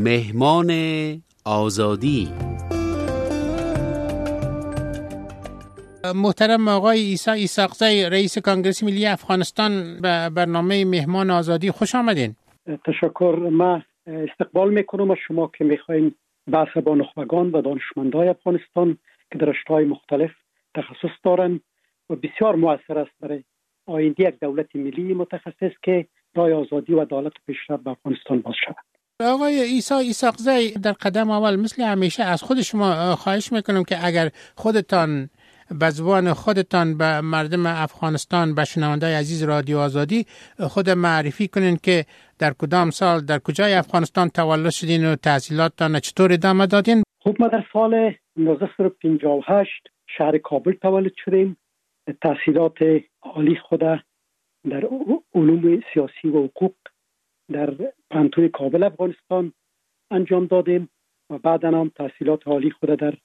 مهمان آزادی. محترم آقای عیسی ایساقزی، رئیس کنگره ملی افغانستان، به برنامه مهمان آزادی خوش آمدین. تشکر. من استقبال میکنم از شما که میخواین بحث با نخبگان و دانشمندای افغانستان که در رشته‌های مختلف تخصص دارن و بسیار مؤثر است برای آینده یک دولت ملی متخصص که راه آزادی و عدالت و پیشرفت به افغانستان باز شود. آقای عیسی ایساقزی، در قدم اول مثل همیشه از خود شما خواهش میکنم که اگر خودتان به زبان خودتان به مردم افغانستان، به شنوندای عزیز رادیو آزادی خود معرفی کنین که در کدام سال در کجای افغانستان تولد شدین و تحصیلاتتان چطور ادامه دادین؟ خب ما در سال 1958 شهر کابل تولد شدیم. تحصیلات عالی خود در علوم سیاسی و حقوق در پانتون کابل افغانستان انجام دادیم و بعدا هم تحصیلات عالی خود در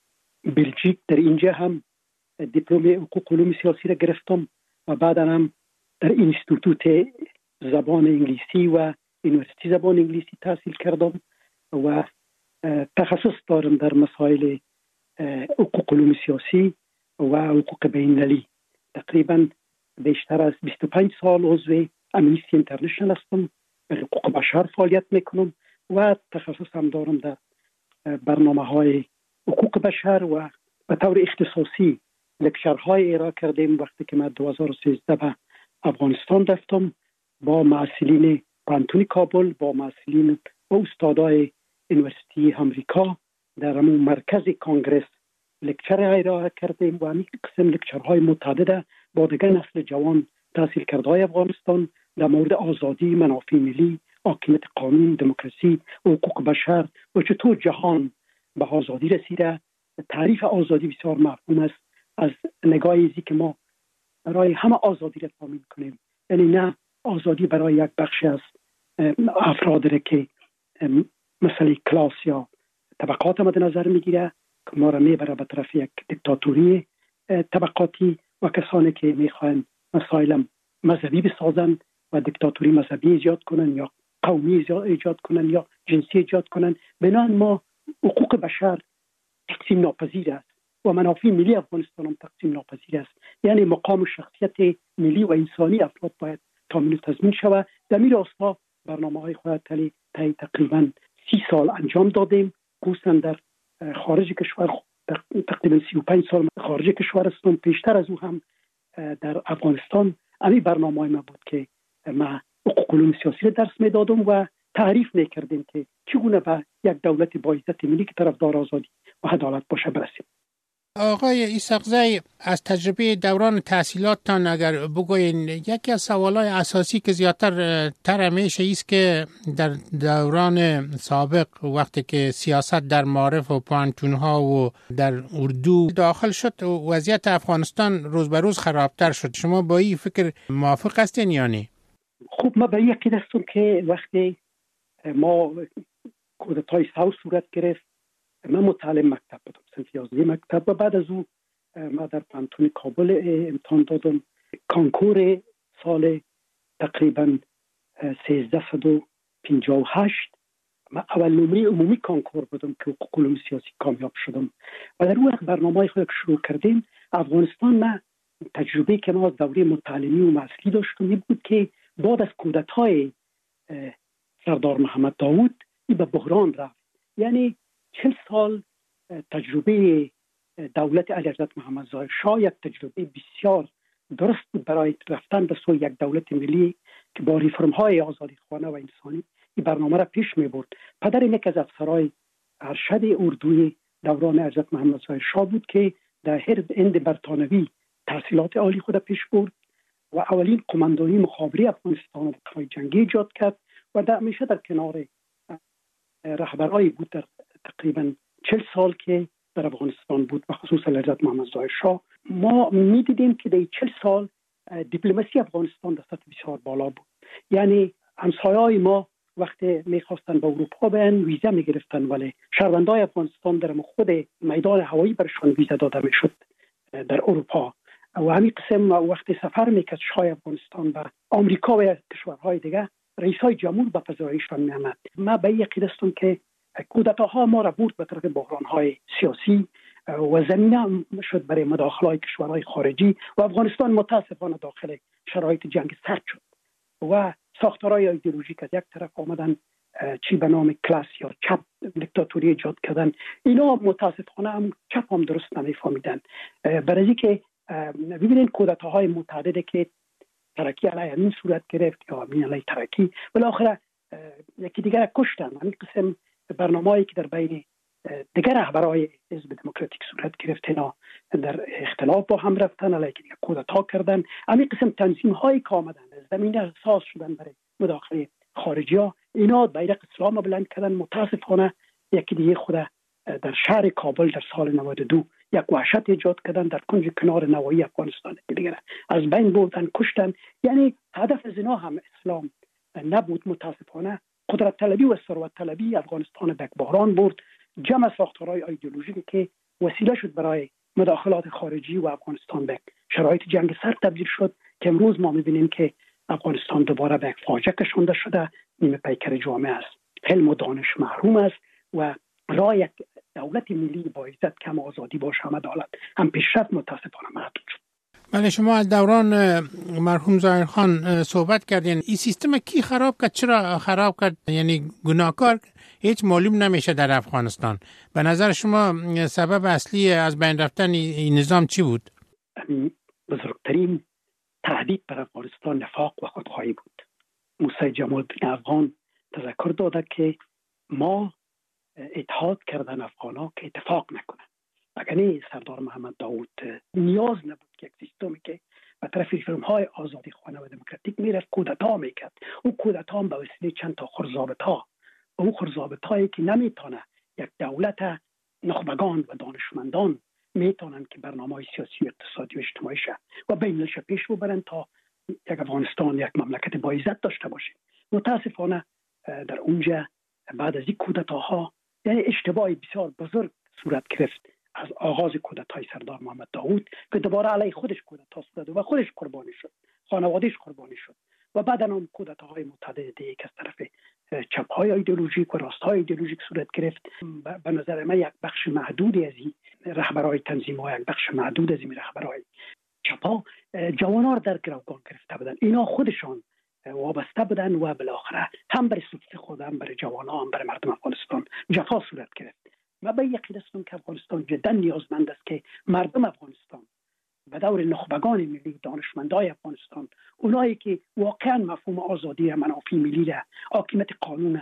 بلژیک در اینجا هم دیپلم حقوق علوم سیاسی را گرفتم و بعدا هم در اینستیتوت زبان انگلیسی و یونیورسیتی زبان انگلیسی تحصیل کردم و تخصص دارم در مسائل حقوق علوم سیاسی و حقوق بین‌المللی. تقریبا بیشتر از 25 سال عضو امنیستی اینترنشنال هستم، در حقوق بشر فعالیت میکنم و تخصص هم دارم در برنامه‌های حقوق بشر و به طور اختصاصی لکچرهای ارائه کردیم. وقتی که من 2013 به افغانستان رفتم با معلولین پانتون کابل، با معلولین و استادای یونیورسیتی امریکا در همون مرکز کنگره لکچر ارائه کردیم و همین قسم لکچرهای متعدد با دیگر نسل جوان تحصیل کرده های افغانستان در مورد آزادی، منافع ملی، حاکمیت قانون، دموکراسی و حقوق بشر و چطور جهان به آزادی رسیده. تعریف آزادی بسیار مفهوم است از نگاه ایزی که ما برای همه آزادی را تامین کنیم، یعنی نه آزادی برای یک بخش از افراد را که مثلا کلاس یا طبقات مد نظر میگیره که ما را میبره به طرف یک دیکتاتوری طبقاتی و کسانی که میخواین مسائل مذهبی بسازن و دیکتاتوری مذهبی ایجاد کنن یا قومی ایجاد کنن یا جنسی ایجاد کنن. بنابراین ما حقوق بشر تقسیم ناپذیر است و منافع ملی افغانستان هم تقسیم ناپذیر است. یعنی مقام و شخصیت ملی و انسانی افراد باید تامین و تضمین شود. در این راستا برنامه‌های خود تقریبا 30 سال انجام دادیم. خصوصا در خارج کشور تقریبا 35 سال خارج کشور هستم. پیشتر از او هم در افغانستان همین برنامه‌های ما بود که ما حقوق علوم سیاسی را درس میدادم و تعریف میکردیم که چگونه به یک دولت با عزت ملی که طرفدار آزادی و عدالت باشه برسیم. آقای ایساقزی، از تجربه دوران تحصیلاتتان اگر بگوین، یکی از سوالای اساسی که زیادتر همیشه است که در دوران سابق وقتی که سیاست در معارف و پانتونها و در اردو داخل شد وضعیت افغانستان روز به روز خرابتر شد. شما با این فکر موافق هستین یا نه؟ خب ما به این عقیده هستم که وقتی ما کودتای ساو صورت گرفت، من متعلم مکتب بودم، صنف 11 مکتب و بعد از اون ما در پانتون کابل امتحان دادم. کانکور سال تقریبا 1358 من اول نمره عمومی کانکور بودم که حقوق علوم سیاسی کامیاب شدم و در اون وقت برنامه‌های خود که شروع کردیم افغانستان، ما تجربه که ما از دوره متعلمی و معسکری داشتیم این بود که بعد از کودتای سردار محمد داود این به بحران رفت. یعنی 40 سال تجربه دولت علیحضرت محمد ظاهر شاه یک تجربه بسیار درست بود برای رفتن به سوی یک دولت ملی که با ریفرم های آزادی خواهانه و انسانی این برنامه را پیش می برد. پدر یک از افسرهای ارشد اردوی دوران حضرت محمد ظاهر شاه بود که در هند برطانوی تحصیلات عالی خود پیش برد و اولین قماندانی مخابره افغانستان در جنگی ایجاد کرد و در همیشه در کنار رهبرایی بود در تقریبا 40 سال که در افغانستان بود و خصوصا حضرت محمد ظاهر شاه. ما می‌دیدیم که در 40 سال دیپلماسی افغانستان در سطح بسیار بالا بود. یعنی همسایه‌های ما وقتی می‌خواستن به اروپا برن ویزا می‌گرفتن، ولی شهروندان افغانستان در خود میدان هوایی برشان ویزا داده می‌شد در اروپا. و همین قسم وقتی سفر می‌کرد شاه افغانستان به آمریکا و کشورهای دیگه رئیسای جمهور به پذیرایششان می‌آمد. ما به این عقیده هستم که کودتاها ما را برد به طرف بحران‌های سیاسی و زمینه شد برای مداخله کشورهای خارجی و افغانستان متاسفانه داخل شرایط جنگ سرد شد و ساختارهای ایدئولوژیک از یک طرف آمدن، چی به نام کلاس یا چپ دیکتاتوری ایجاد کردن. اینا متاسفانه هم چپ هم درست نمیفهمیدن. برای اینکه ببینید کودتاهای متعددی که ترکی علیه امین صورت گرفت یا امین علیه ترکی، بالاخره یکی دیگر کشتن. همین قسم برنامه‌ای که در بین دیگر رهبرای حزب دموکراتیک صورت گرفت، اینا در اختلاف با هم رفتن، علیه دیگر کودتا کردن. همین قسم تنظیم‌هایی که آمدن زمینه ساز شدن برای مداخله خارجی‌ها، اینا بیرق اسلام بلند کردن. متاسفانه یکی دیگه خود در شهر کابل در سال 92 یک وحشت ایجاد کردن، در کنج کنار نوایی افغانستان دیگر از بین بردن، کشتن. یعنی هدف از اینا هم اسلام نبود. متاسفانه قدرت طلبی و ثروت طلبی افغانستان به بحران برد. جمع ساختارهای ایدئولوژیکی که وسیله شد برای مداخلات خارجی و افغانستان به شرایط جنگ سرد تبدیل شد که امروز ما می‌بینیم که افغانستان دوباره به یک فاجعه کشانده شده. نیمه پیکر جامعه است، علم و دانش محروم است و راه یک دولت ملی با عزت کم آزادی باشه هم عدالت هم پیشرفت متاسفانه محدود شد. بله، شما از دوران مرحوم ظاهرخان صحبت کردین. این سیستم کی خراب کرد؟ چرا خراب کرد؟ یعنی گناهکار هیچ معلوم نمیشه در افغانستان. به نظر شما سبب اصلی از بین رفتن این نظام چی بود؟ بزرگترین تهدید بر افغانستان نفاق و خودخواهی بود. موسی جمال الدین افغان تذکر داده که ما اتحاد کردن افغانا که اتفاق نکنه. اگر نه سردار محمد داود نیاز نبود که یک سیستمی که به طرف ریفرم‌های آزادی خواهانه و دموکراتیک میرفت کودتا میکرد. اون کودتا هم به وسیله چند تا خرزابط‌ها، اون خرزابط‌هایی که نمیتونه یک دولت نخبگان و دانشمندان میتونن که برنامه‌های سیاسی، اقتصادی و اجتماعی شه و بین‌المللی پیش ببرن تا یک افغانستان یک مملکت با عزت داشته باشه. متاسفانه در اونجا بعد از این کودتاها یعنی اشتباهی بسیار بزرگ صورت گرفت از آغاز کودتای سردار محمد داود که دوباره علیه خودش کودتا صورت و خودش قربانی شد، خانوادهش قربانی شد و بعد هم کودتاهای متعدد دیگه که از طرف چپ‌های ایدئولوژیک و راست‌های ایدئولوژیک صورت گرفت. به نظر من یک بخش محدودی از این رهبرای تنظیم‌ها، یک بخش محدود از این رهبرای چپ‌ها جوان‌ها در گروگان گرفته بودن. اینا خودشان وابسته بودن و بالاخره هم برای سوت خود، هم برای جوان‌ها، هم برای مردم افغانستان جفا صورت گرفت. من به یقین هستم که افغانستان جدا نیازمند است که مردم افغانستان به دور نخبگان ملی، دانشمندای افغانستان، اونایی که واقعا مفهوم آزادی، منافع ملی را، حاکمیت قانون،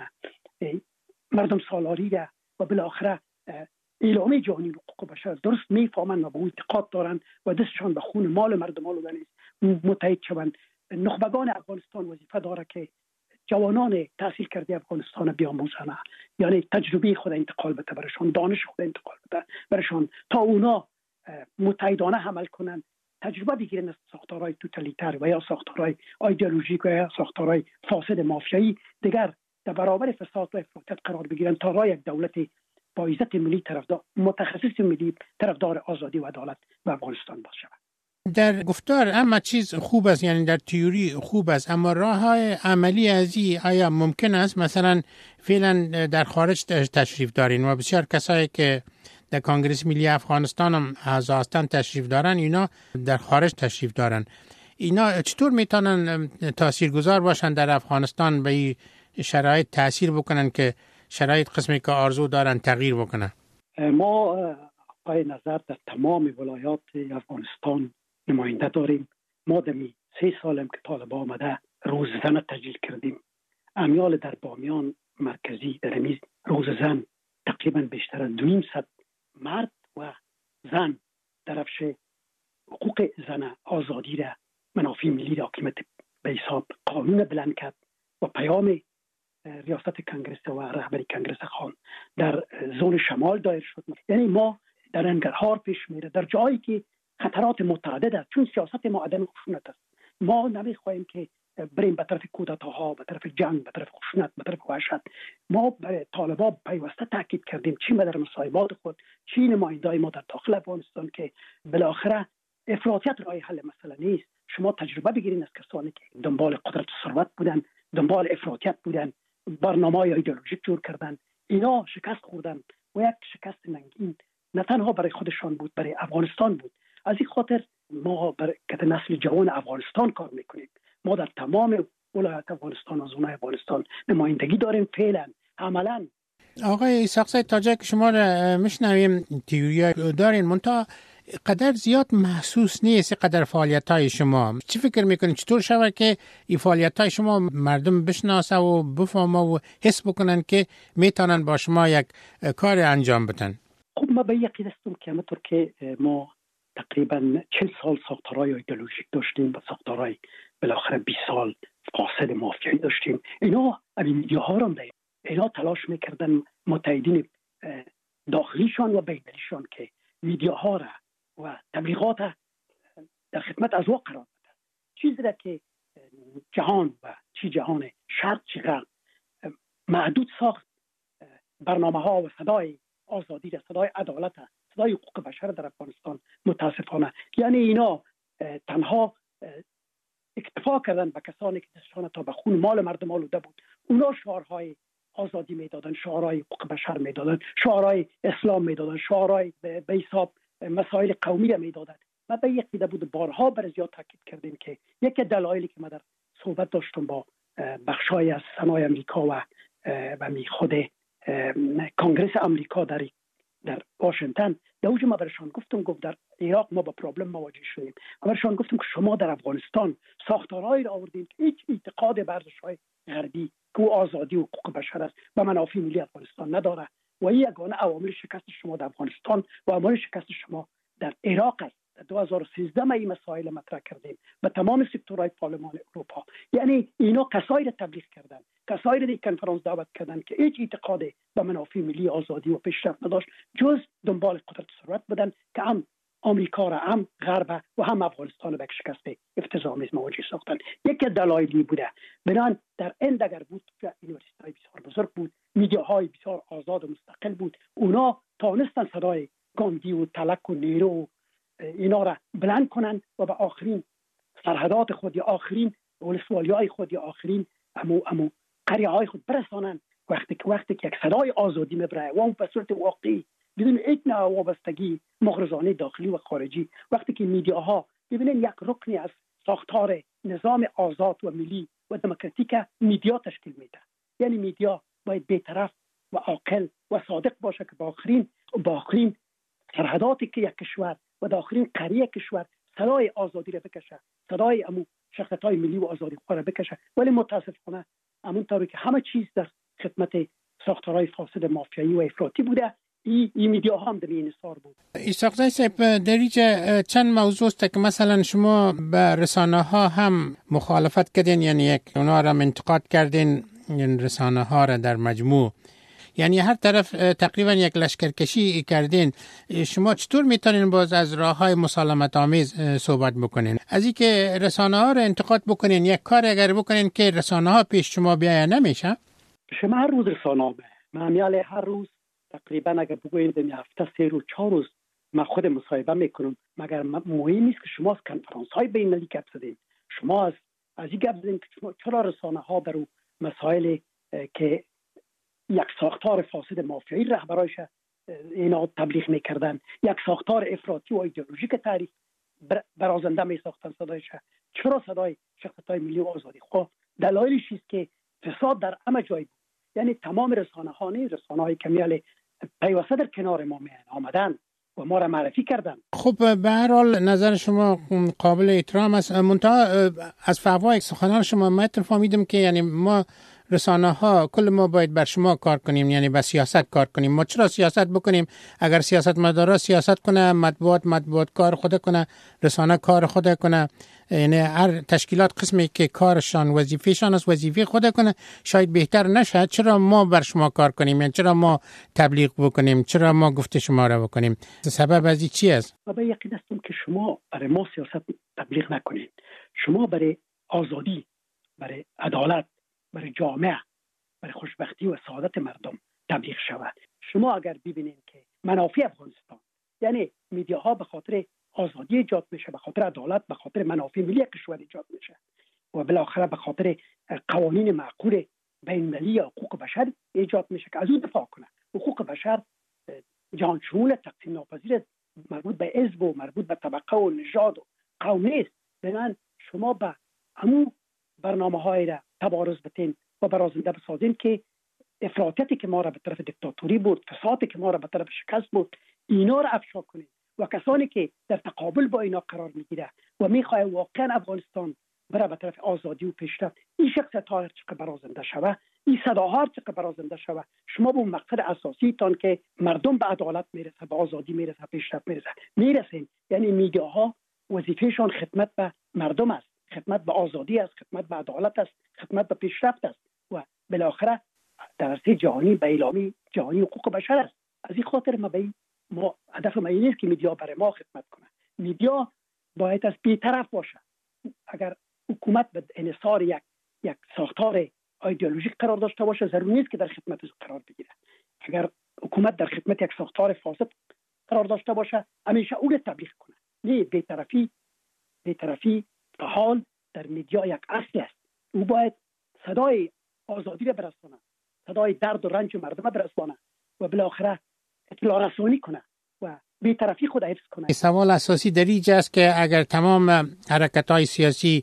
مردم سالاری را و بالاخره اعلامیه جهانی حقوق بشر درست میفهمند و به اون اعتقاد دارند و دستشان به خون مال مردم آلوده نیست متحد شوند. نخبگان افغانستان وظیفه داره که جوانان تحصیل کرده افغانستان بیاموزند، یعنی تجربه خود انتقال بده برشان، دانش خود انتقال بده برشان تا اونا متحدانه عمل کنند، تجربه بگیرن از ساختارهای توتالیتر و یا ساختارهای ایدئولوژیک و یا ساختارهای فاسد مافیایی دیگر در برابر فساد و افراطیت قرار بگیرن تا راه یک دولت با عزت ملی طرفدار، متخصص ملی طرفدار آزادی و عدالت و افغانستان باشه. در گفتار اما چیز خوب است، یعنی در تئوری خوب است، اما راه عملی از این آیا ممکن است؟ مثلا فعلا در خارج تشریف دارین و بسیار کسایی که در کنگره ملی افغانستان هم هستند تشریف دارن، اینا در خارج تشریف دارن. اینا چطور میتونن تاثیرگذار باشن در افغانستان، به این شرایط تاثیر بکنن که شرایط قسمی که آرزو دارن تغییر بکنن؟ ما پای نظر در تمام ولایات افغانستان نماینده داریم. ما دمی 3 سالم که طالبان آمده روززن تجلیل کردیم. امیال در بامیان مرکزی در امیز روززن تقریبا بیشتر از 200 مرد و زن درفش حقوق زن، آزادی را، منافع ملی را، حاکمیت به حساب قانون بلند کرد و پیام ریاست کنگره و رهبری کنگره خان در زون شمال دایر شد. یعنی ما در انگرهار پیش میره، در جایی که خطرات متعدد است، چون سیاست ما عدم خشونت است. ما نمیخواهیم که بریم به طرف کودتاها، به طرف جنگ، به طرف خشونت، به طرف وحشت. ما برای طالبان پیوسته تاکید کردیم، چی در مصاحبات خود، چی نمایندای ما در داخل افغانستان، که بالاخره افراطیت راه حل مسئله نیست. شما تجربه بگیرید از کسانی که دنبال قدرت و ثروت بودن دنبال افراطیت بودن، برنامه‌های ایدئولوژیک جور کردن. اینا شکست خوردن و یک شکست ننگین نه تنها برای خودشان بود، برای افغانستان بود. از این خاطر ما برای نسل جوان افغانستان کار میکنیم. ما در تمام ولایت افغانستان و زونای افغانستان نمایندگی داریم. فعلا عملا آقای اسحاق تاجک، شما را میشنویم، تئوری دارین منتها قدر زیاد محسوس نیست قدر فعالیت های شما. چی فکر میکنید چطور شود که این فعالیت های شما مردم بشناسه و بفهمه و حس بکنن که میتونن با شما یک کار انجام بدن؟ خب ما به یقین هستم که همونطور که ما تقریبا 40 سال ساختارهای ایدئولوژیک داشتیم و ساختارهای بالاخره 20 سال فاسد مافیایی داشتیم، اینا میدیاها را داریم. اینا تلاش میکردن متحدین داخلیشان و بین‌المللیشان که میدیاها را و تبلیغات در خدمت از او قرار بده. چیزی را که جهان و چی جهان شرق چی غرب محدود ساخت، برنامه ها و صدای آزادی را، صدای عدالت، صدای حقوق بشر در افغانستان متاسفانه یعنی اینا تنها اکتفا کردن به کسانی که دستشان تا به خون مال مردم آلوده بود. اونا شعارهای آزادی میدادن، شعارهای حقوق بشر میدادن، شعارهای اسلام میدادن، شعارهای به حساب مسائل قومی را میدادن. ما به یک دیده بود بارها بر زیاد تاکید کردیم که یک دلایلی که ما در صحبت داشتم با بخشای از سنای امریکا و خود کنگرس امریکا در واشنگتن، در اوج ما برشان گفت در عراق ما با پرابلم مواجه شدیم. ما برشان گفتم که شما در افغانستان ساختارهایی را آوردین که هیچ اعتقاد به ارزش‌های غربی که آزادی و حقوق بشر است و منافع ملی افغانستان نداره و این یگانه عوامل شکست شما در افغانستان و عوامل شکست شما در عراق است. در 2013 ما این مسائل مطرح کردیم به تمام سکتورهای پارلمان اروپا. یعنی اینا کسایی را تبلیغ کردن، کسایی را در کنفرانس دعوت کردن که هیچ اعتقاد به منافع ملی، آزادی و پیشرفت نداشت جز دنبال قدرت و ثروت بودن که هم آمریکا را، هم غرب و هم افغانستان را به شکست افتضاح‌آمیز مواجه ساختن. یک دلایلی بوده. بنان در این اگر بود که یونیورسیتی‌های بسیار بزرگ بود، میدیاهای بسیار آزاد و مستقل بود، اونا تانستن صدای گاندی و تلک و نیرو اینا را بلند کنن و به آخرین سرحدات خود یا آخرین ولسوالی‌های خود یا آخرین امو قریه‌های خود برسانن. وقتی که یک صدای آزادی میبره و اون به صورت واقعی بدون هیچ نوع وابستگی مغرضانه داخلی و خارجی، وقتی که میدیاها ببینن یک رکنی از ساختار نظام آزاد و ملی و دموکراتیک میدیا تشکیل میده. یعنی میدیا باید بی‌طرف و عاقل و صادق باشه که با آخرین سرحداتی که یک کشور و داخلین قریه کشور صدای آزادی را بکشه، صدای امو شخصیت‌های ملی و آزادی خواهر بکشه. ولی متاسفانه همونطوری که همه چیز در خدمت ساختارهای فاسد مافیایی و افراطی بوده، این میدیاها هم در این انحصار بود. اسحاق صاحب، در اینجا چند موضوع است که مثلا شما به رسانه ها هم مخالفت کردین، یعنی یک اونا را انتقاد کردین، این رسانه ها را در مجموع، یعنی هر طرف تقریبا یک لشکرکشی کردین. شما چطور میتونین باز از راههای مسالمت آمیز صحبت بکنین؟ از این که رسانه ها را انتقاد بکنین، یک کار اگر بکنین که رسانه ها پیش شما بیاید نمیشه؟ شما هر روز رسانه ها معمیال هر روز تقریبا اگر بگوییم در هفته 3 روز 4 روز من خود مصاحبه میکنم. مگر مهم نیست که شما از کنفرانس های بین المللی گپ زدین، شما از این گپ زدین که چرا رسانه ها در مسائل که یک ساختار فاسد مافیایی رهبرایش اینا تبلیغ میکردن، یک ساختار افراطی و ایدئولوژیک تاریخ برازنده میساختن صدایش، چرا صدای شخصیت‌های ملی و آزادی خواه؟ دلایلش است که فساد در همه جای بود. یعنی تمام رسانه‌ها نه، رسانه‌های کمیال پیوسته در کنار ما آمدن و ما را معرفی کردن. خب به هر حال نظر شما قابل احترام است. منتها از فوای سخنان شما من فهمیدم که یعنی ما رسانه ها کل ما باید بر شما کار کنیم، یعنی به سیاست کار کنیم. ما چرا سیاست بکنیم؟ اگر سیاست مدارا سیاست کنه، مطبوعات کار خود کنه، رسانه کار خود کنه، یعنی هر تشکیلات قسمی که کارشان وظیفهشان از وظیفه خود کنه، شاید بهتر نشه. چرا ما بر شما کار کنیم؟ یعنی چرا ما تبلیغ بکنیم؟ چرا ما گفت شما را بکنیم؟ سبب از این چی است؟ من یقین هستم که شما برای ما سیاست تبلیغ نکنید. شما برای آزادی، برای عدالت، برای جامعه، برای خوشبختی و سعادت مردم تبلیغ شود. شما اگر ببینید که منافع افغانستان، یعنی میدیاها به خاطر آزادی ایجاد میشه، به خاطر عدالت، به خاطر منافع ملی کشور ایجاد میشه و بالاخره به خاطر قوانین معقول بین‌المللی حقوق بشر ایجاد میشه که از اون دفاع کنه. حقوق بشر جهان شمول تقسیم ناپذیر، مربوط به حزب و مربوط به طبقه و نژاد و قوم نیست. بنابراین شما به همون برنامه‌های را تبارز بتین و برازنده بسازین که افراطیتی که ما را به طرف دیکتاتوری بود، فسادی که ما را به طرف شکست بود، اینا را افشا کنید و کسانی که در تقابل با اینا قرار میگیره و میخواه واقعا افغانستان برای به طرف آزادی و پیشرفت، این شخصیت ها چقدر برازنده شوه، این صداها چقدر برازنده شوه، شما به مقصد اساسی تان که مردم به عدالت میرسه، به آزادی میرسه، پیشرفت میرسین. یعنی میدیاها وظیفهشان خدمت به مردم است، خدمت به آزادی است، خدمت به عدالت است، خدمت به پیشرفت است و بالاخره در عرصه جهانی به اعلامی جهانی حقوق بشر است. از این خاطر ما هدف ما این نیست که میدیا برای ما خدمت کنه. میدیا باید از بی‌طرف باشه. اگر حکومت به انحصار یک ساختار ایدئولوژیک قرار داشته باشه، ضروری نیست که در خدمت از قرار بگیره. اگر حکومت در خدمت یک ساختار فاسد قرار داشته باشه، همیشه اون تبلیغ کنه. نه، بی‌طرفی حال در میدیا یک اصل است. او باید صدای آزادی را برسانه، صدای درد و رنج مردم برسانه و بالاخره اطلاع رسانی کنه و بی‌طرفی خود حفظ کنه. سوال اساسی در اینجا است که اگر تمام حرکت‌های سیاسی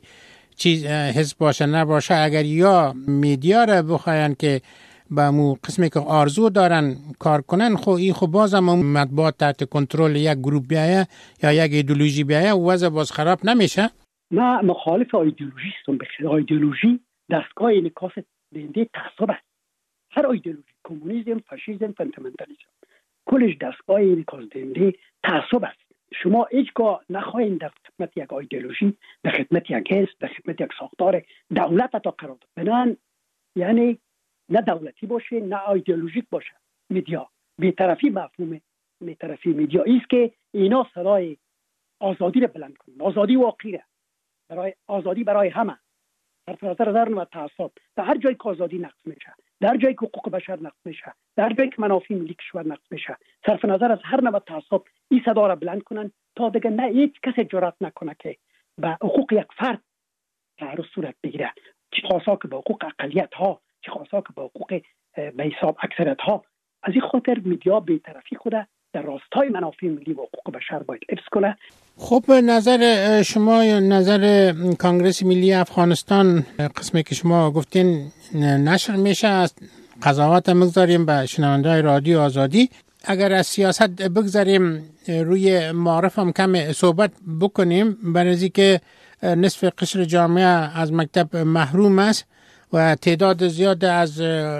حزب باشه نباشه، اگر یا میدیا را بخواین که با مو قسمی که آرزو دارن کار کنن، خو بازم مطبوعات تحت کنترل یک گروه بیایه یا یک ایدئولوژی بیایه و وضع باز خراب نمیشه. ما مخالف ایدئولوژیستم. بخیر، ایدئولوژی دستگاه انعکاس دهنده تعصب است. هر ایدئولوژی، کمونیسم، فاشیسم، فاندامنتالیسم، کلش دستگاه انعکاس دهنده تعصب است. شما هیچگاه نخواهید در خدمت یک ایدئولوژی، در خدمت یک حزب، در خدمت یک ساختار دولت تا قرار داد. بنابراین یعنی نه دولتی باشه نه ایدئولوژیک باشه. میدیا بی‌طرفی مفهوم بی‌طرفی میدیا است که اینا صدای آزادی را بلند کنند، آزادی واقعی، برای آزادی برای همه، صرف نظر از هر تعصب. در هر جایی که آزادی نقض میشه، در جایی که حقوق بشر نقض میشه، در جایی که منافع ملی کشور نقض میشه، صرف نظر از هر نوع تعصب این صدا را بلند کنن تا دیگه نه هیچ کسی جرأت نکنه که به حقوق یک فرد تعرض صورت بگیره، چه خاصا که به حقوق اقلیت ها، چه خاصا که به حقوق به حساب اکثریت ها. از این خاطر میدیا بی‌طرفی خود در راستای منافع ملی و حقوق بشر باید حفظ کنه. خب نظر شما یا نظر کانگرس ملی افغانستان، قسمی که شما گفتین نشر میشه، از قضاوت مگذاریم به شنونده‌های رادیو آزادی. اگر از سیاست بگذاریم روی معارف هم کم صحبت بکنیم، برای که نصف قشر جامعه از مکتب محروم است و تعداد زیاد از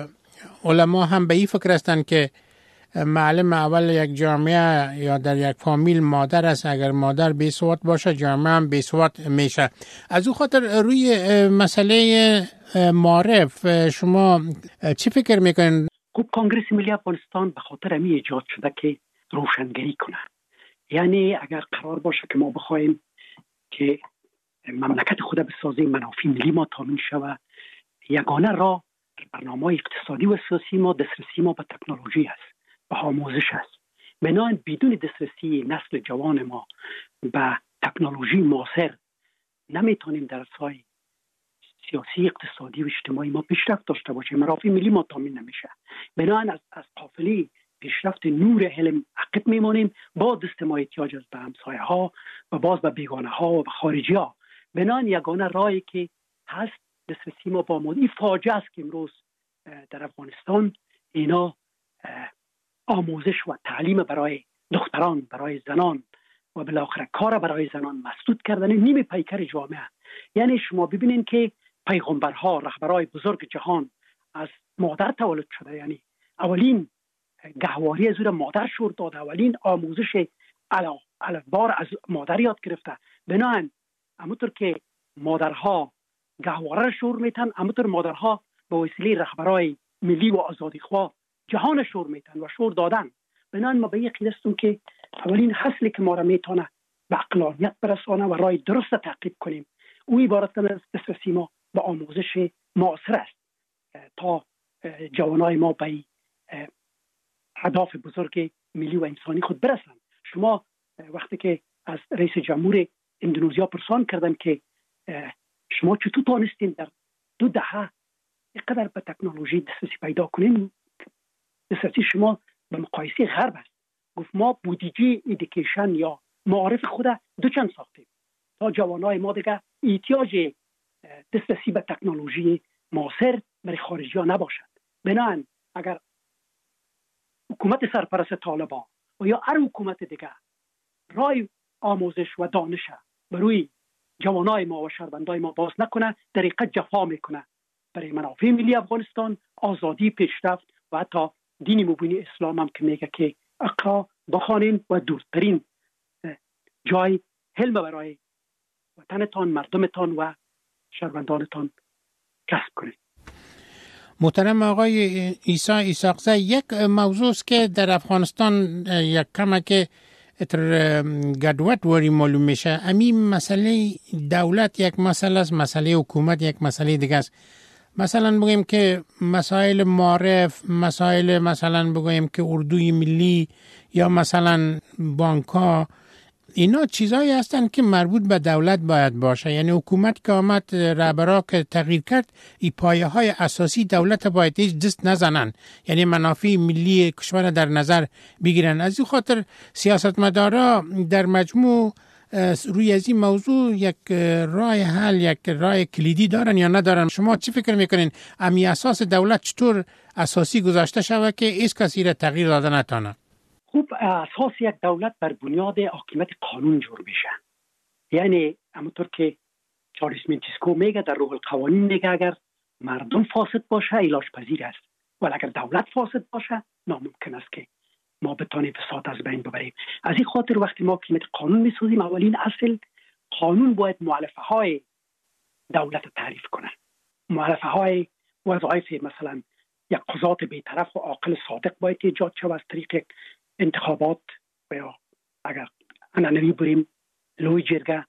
علما هم به این فکر هستند که معلم اول یک جامعه یا در یک فامیل مادر است. اگر مادر بی‌سواد باشه، جامعه هم بی‌سواد میشه. از او خاطر روی مسئله معارف شما چی فکر میکنین؟ خب کانگرس ملی افغانستان به خاطر همین ایجاد شده که روشنگری کنه. یعنی اگر قرار باشه که ما بخوایم که مملکت خود بسازیم، منافع ملی ما تامین شود، یگانه راه برنامه اقتصادی و سیاسی ما دسترسی ما به تکنولوژی است، به آموزش است. بنابراین بدون دسترسی نسل جوان ما به تکنولوژی معاصر نمیتونیم در سای سیاسی، اقتصادی و اجتماعی ما پیشرفت داشته باشیم، منافع ملی ما تامین نمیشه. بنابراین از قافله پیشرفت نور علم عقب میمونیم، با دست ما احتیاج است به همسایه ها و باز به بیگانه ها و به خارجی ها. بنابراین یگانه راهی که هست دسترسی ما با این فاجعه است که امروز در افغانستان اینا آموزش و تعلیم برای دختران، برای زنان و بالاخره کار برای زنان مسدود کردن نیمه پیکر جامعه. یعنی شما ببینین که پیغمبرها، رهبرای بزرگ جهان از مادر تولد شده. یعنی اولین گهواری از مادر شور داده، اولین آموزش الفبار از مادر یاد گرفته. بنابراین همونطور که مادرها گهواره شور میتن، همونطور مادرها به وسیله رهبرای ملی و آزادیخواه جهان شور میتن و شور دادن. بنابراین ما به این عقیده هستیم که اولین حاصلی که ما را میتونه به عقلانیت برسانه و راه درست تعقیب کنیم، او عبارت از دسترسی ما به آموزش معاصر است تا جوانای ما به اهداف بزرگ ملی و انسانی خود برسند. شما وقتی که از رئیس جمهور اندونزیا پرسان کردن که شما چطور تانستین در 2 دهه اینقدر به تکنولوژی دسترسی پیدا کنین؟ دسترسی شما به مقایسه غرب است. گفت ما بودجه ایدوکیشن یا معارف خود 2 چند ساختیم تا جوانای ما دیگه احتیاج دسترسی به تکنولوژی معاصر برای خارجی ها نباشد. بنابراین اگر حکومت سرپرست طالبان و یا هر حکومت دیگه رای آموزش و دانش بروی جوانای ما و شهروندای ما باز نکنه، در حقیقت جفا میکنه برای منافع ملی افغانستان، آزادی، پیشرفت و حتی دین مبین اسلام هم که میگه که اقرا بخوانین و دورترین جای حلم برای وطنتان، مردمتان و شهروندانتان کسب کنید. محترم آقای عیسی اسحاقزی، یک موضوع است که در افغانستان یک کمک گدوت وری معلوم میشه. همین مسئله دولت یک مسئله است، مسئله حکومت یک مسئله دیگه است. مثلا بگویم که مسائل معارف، مسائل مثلا بگویم که اردوی ملی یا مثلا بانک‌ها، اینا چیزایی هستند که مربوط به دولت باید باشه. یعنی حکومت که آمد، رهبرا که تغییر کرد، این پایه های اساسی دولت باید هیچ دست نزنن، یعنی منافع ملی کشور در نظر بگیرن. از این خاطر سیاستمدارا در مجموع روی از این موضوع یک راه حل، یک راه کلیدی دارن یا ندارن؟ شما چی فکر میکنین امی اساس دولت چطور اساسی گذاشته شود که هیچ کسی را تغییر داده نتونه؟ خوب، اساس یک دولت بر بنیاد حاکمیت قانون جور میشه. یعنی همونطور که چارلز منتسکو میگه در روح القوانین، میگه اگر مردم فاسد باشه علاج پذیر است، ولی اگر دولت فاسد باشه ناممکن است که ما بتانیم فساد از بین ببریم. از این خاطر وقتی ما حاکمیت قانون میسازیم، اولین اصل قانون باید مؤلفه های دولت تعریف کنه. مؤلفه های وظایف، مثلا یک قضات بی‌طرف و عاقل صادق باید ایجاد شود از طریق انتخابات و یا اگر عنعنوی بریم لوی جرگه،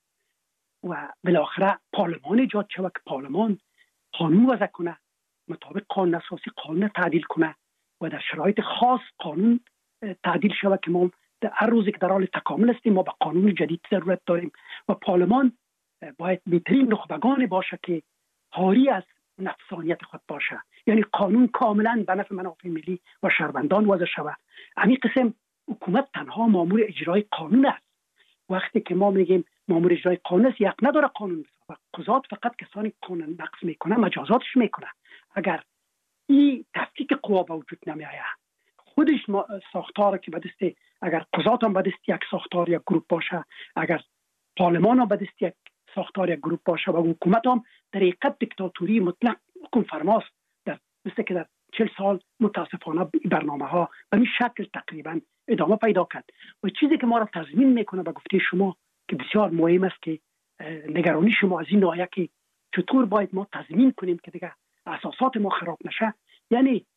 و بالاخره پارلمان ایجاد شود که پارلمان قانون وضع کنه، مطابق قانون اساسی قانون تعدیل کنه و در شرایط خاص قانون تعدیل شود که ما در هر روزی که در حال تکامل هستیم ما به قانون جدید ضرورت داریم. و پارلمان باید بهترین نخبگان باشه که حاری از نفسانیت خود باشه، یعنی قانون کاملا به نفع منافع ملی و شهروندان وضع شود. همین قسم حکومت تنها مامور اجرای قانون است. وقتی که ما میگیم مامور اجرای قانون است، یک نداره قانون بسازه. قضات فقط کسانی قانون نقض میکنه مجازاتش میکنه. اگر این تفکیک قوا به وجود نمیآید، خودش ساختار که به دست، اگر قضات هم به دست یک ساختار یک گروه باشه، اگر پارلمان هم به دست یک ساختار یک گروه باشه و حکومت هم در حقیقت دیکتاتوری مطلق حکم فرماست، در مثل که در 40 سال متاسفانه برنامه ها به این شکل تقریبا ادامه پیدا کرد. و چیزی که ما را تضمین میکنه به گفته شما که بسیار مهم است که نگرانی شما از این نوعیه که چطور باید ما تضمین کنیم که دیگه اساسات ما خراب نشه، یعنی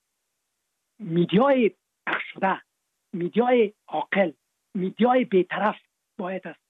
میدیای پخش شده، میدیای عاقل، میدیای بی‌طرف باید است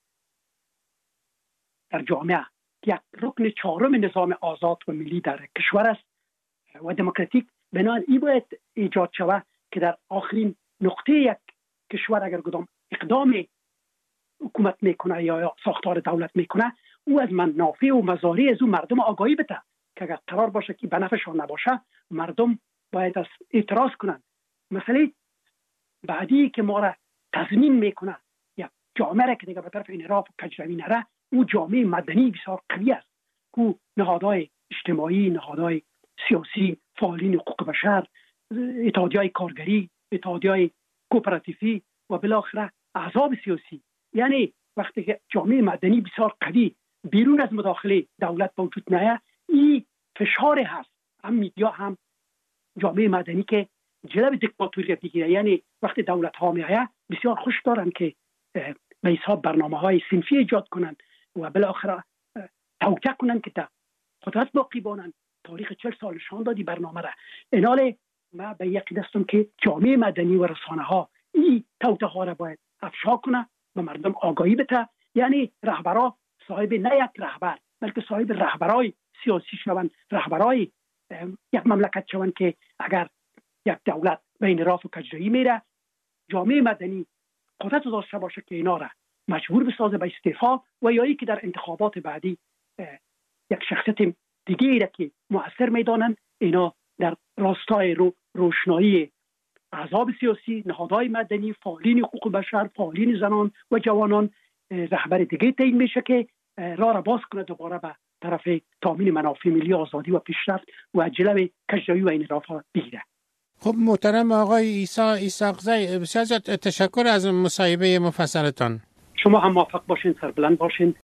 در جامعه که یک رکن 4 نظام آزاد و ملی در کشور است و دموکراتیک، بنابراین این باید ایجاد شود که در آخرین نقطه یک کشور اگر کدام اقدام حکومت میکنه یا ساختار دولت میکنه، او از منافع و مضاری از اون مردم آگاهی بده که اگر قرار باشه که به نفعشان نباشه مردم باید از اعتراض کنند. مسئله بعدی که ما را تضمین میکنه یا جامعه را که دیگه به طرف انحراف و کجروی نره، او جامعه مدنی بسیار قوی است که نهادهای اجتماعی، نهادهای سیاسی، فعالین حقوق بشر، اتحادیه‌های کارگری، اتحادیه‌های کوپراتیفی و بالاخره احزاب سیاسی، یعنی وقتی که جامعه مدنی بسیار قوی بیرون از مداخله دولت به وجود نیاید، این فشار هست هم میدیا هم جامعه مدنی که جلب دیکتاتوری بگیره. یعنی وقتی دولت ها میآید بسیار خوش دارن که به حساب برنامه‌های صنفی ایجاد کنن و بالاخره توقع کنن که قدرت باقی بانن. تاریخ 40 سال نشان دادی برنامه را. ایناله ما به یقین هستم که جامعه مدنی و رسانه ها این توطئه ها را باید افشا کنه، به مردم آگاهی بده. یعنی رهبرا صاحب نه یک رهبر بلکه صاحب رهبرای سیاسی شوند، رهبرای یک مملکت شوند که اگر یک دولت بین راف و کجروی میره، جامعه مدنی قدرت داشته باشه که اینا را مجبور بسازه به استعفا و یا ای که در انتخابات بعدی یک شخصیت دیگه را که مؤثر میدانند، اینا در راستای روشنایی احزاب سیاسی، نهادهای مدنی، فعالین حقوق بشر، فعالین زنان و جوانان، رهبر دیگه تعیین میشه که راه را باز کنه دوباره به طرف تامین منافع ملی، آزادی و پیشرفت و جلوه کجروی و انحراف بگیره. خب محترم آقای عیسی اسحاقزی، بسیار تشکر از مصاحبه مفصلتان. شما هم موفق باشین، سربلند باشین.